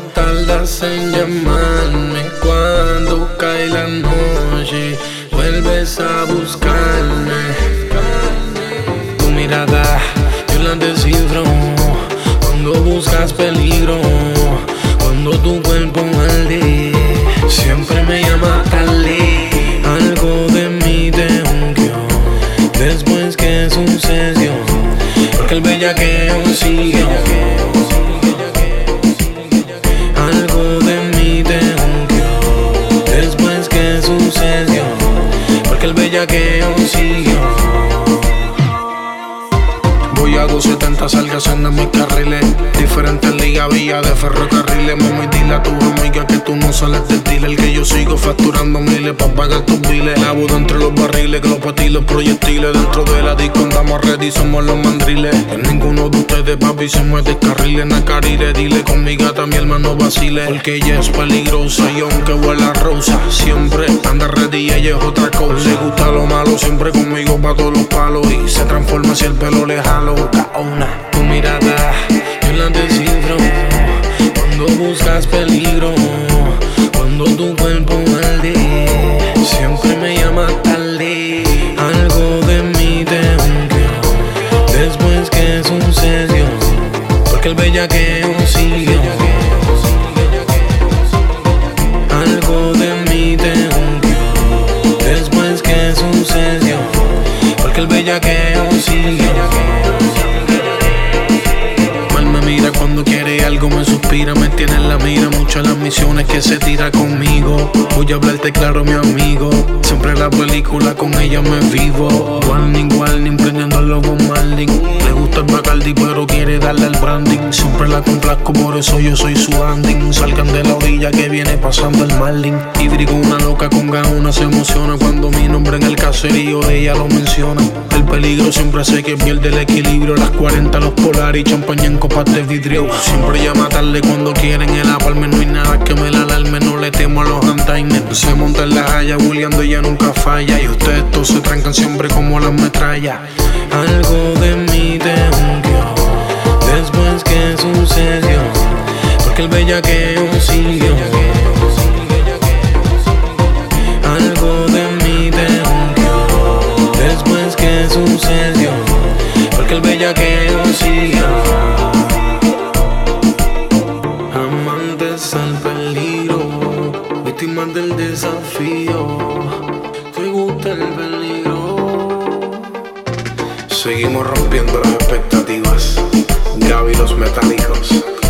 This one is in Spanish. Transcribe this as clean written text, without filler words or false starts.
tardas en llamarme cuando cae la noche. Vuelves a buscarme. Tu mirada yo la descifro cuando buscas peligro, cuando tu cuerpo arde. Siempre me llama tarde. Algo de mí te ungió después que sucedió, porque el bellaqueo siguió. Algo de mí te ungió después que sucedió, porque el bellaqueo siguió. Voy a 270, salgas en mis carriles. Diferentes ligas, vía de ferrocarriles. Mami, dile a tu amiga que tú no sales del dealer, que yo sigo facturando miles pa' pagar tus biles. Lavo entre los barriles, que los patilos proyectiles. Dentro de la disco andamos ready, somos los mandriles. En ninguno de ustedes, papi, se me descarrile. Nacarile, dile con mi gata, mi hermano vacile, porque ella es peligrosa y aunque huela rosa, siempre anda ready, ella es otra cosa. Le gusta lo malo, siempre conmigo pa' todos los palos, y se transforma si el pelo le jalo. Tu mirada yo la descifro cuando buscas peligro, cuando tu cuerpo arde. Siempre me llama tarde. Algo de mí te ungió después que sucedió, porque el bellaqueo siguió. Algo de mí te ungió después que sucedió, porque el bellaqueo siguió. Mira, cuando quiere algo me suspira, me tiene en la mira. Muchas las misiones que se tira conmigo. Voy a hablarte claro, mi amigo. Siempre la película con ella me vivo. Warning, prendiendo el lobo Marlin. Le gusta el Bacardi pero quiere darle el branding. Siempre la complazco, por eso yo soy su banding. Salgan de la orilla que viene pasando el Marlin. Hídrico, una loca con ganas se emociona cuando mi nombre en el caserío de ella lo menciona. El peligro siempre hace que pierde el equilibrio. Las 40, los polar y champaña en copas de vidrio. Siempre llama tarde cuando quieren el aparme. No hay nada que me la alarme, no le temo a los antaines. Se monta en la haya, bulleando ella nunca falla. Y ustedes todos se trancan siempre como las metrallas. Algo de mí te ungió después que sucedió, porque el bellaqueo siguió. Algo de mí te ungió después que sucedió, porque el bellaqueo siguió. Amantes al peligro, víctimas del desafío. ¿Te gusta el peligro? Seguimos rompiendo las expectativas. Gaby los metálicos.